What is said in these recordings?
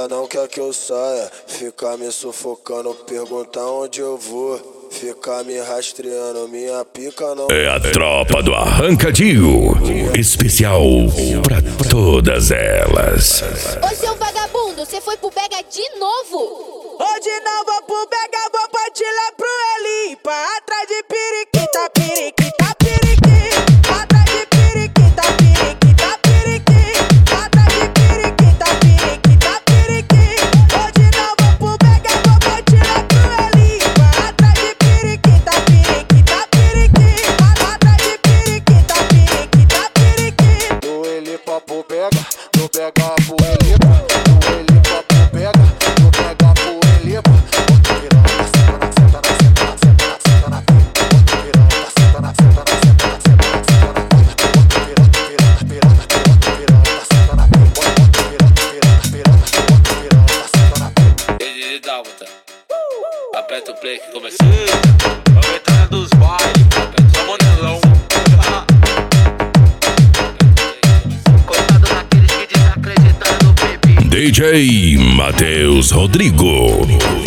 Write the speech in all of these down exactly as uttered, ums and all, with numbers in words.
não quer que eu saia, fica me sufocando, perguntar onde eu vou. Ficar me rastreando, minha pica não. É a tropa do Arrancadinho, especial pra todas elas. Ô seu vagabundo, você foi pro Bega de novo? Hoje não vou pro Bega, vou partir lá pro Elipa. Atrás de periquita, periquita, periquita. Atrás de periquita, periquita, periquita. Atrás de periquita, periquita, periquita. Hoje não vou pro Bega, vou partir lá pro Elipa. Atrás de periquita, periquita, periquita. Atrás de periquita, periquita, periquita. Do Elipa pro Bega, do Bega pro Elipa. Do Elipa pro Bega, do Bega pro Elipa. Bota piranha, senta na, senta na, senta na, senta na, senta na. Bota piranha, senta na, senta na, senta na, senta na, senta na. Bota piranha, piranha, piranha, bota piranha, senta na. Bota piranha, piranha, piranha, bota piranha, senta na. Ele de Dálmata. Aperta o play que começou. A metade dos bailes, só monelão. Coitado daqueles que desacreditam no bebê. D J Matheus Rodrigo.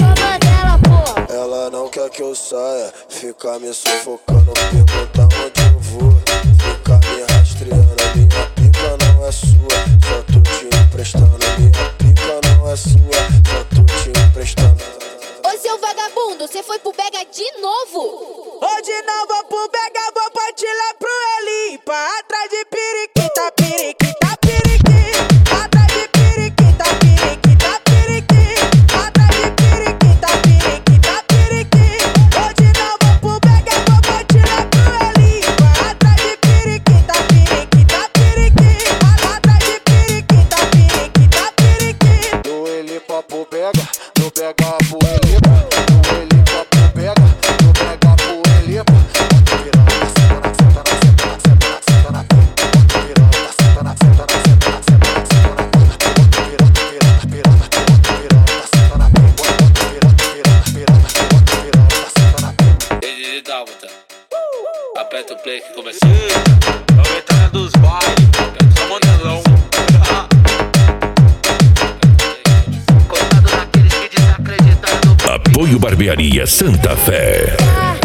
Ela não quer que eu saia, fica me sufocando, perguntar onde eu vou. Fica me rastreando, minha pica não é sua, só tô te emprestando. Minha pica não é sua, só tô te emprestando. Ô seu vagabundo, você foi pro Bega de novo? Hoje não vou pro Bega, vou partir lá pro Elipa. Atrás de periquita, periquita, periquita. Atrás de periquita, periquita, periquita. Atrás de periquita, periquita, periquita. Hoje não vou pro Bega, vou partir lá pro Elipa. Atrás de periquita, periquita, periquita. Atrás de periquita, periquita, periquita. Do Elipa pro Bega, do Bega pro Elipa. Do Elipa pro Bega, do Bega pro Elipa. Bota piranha, senta na, senta na, senta na, senta na, senta na. Bota piranha, senta na, senta na, senta na, senta na, senta na. Bota piranha, piranha, piranha, bota piranha, senta na. Bota piranha, piranha, piranha, bota piranha, senta na. Ele de Dálmata. Aperta o play que começou. A metade dos bailes, só monelão. Coitado daqueles que desacreditam no bebê. Apoio Barbearia Santa Fé.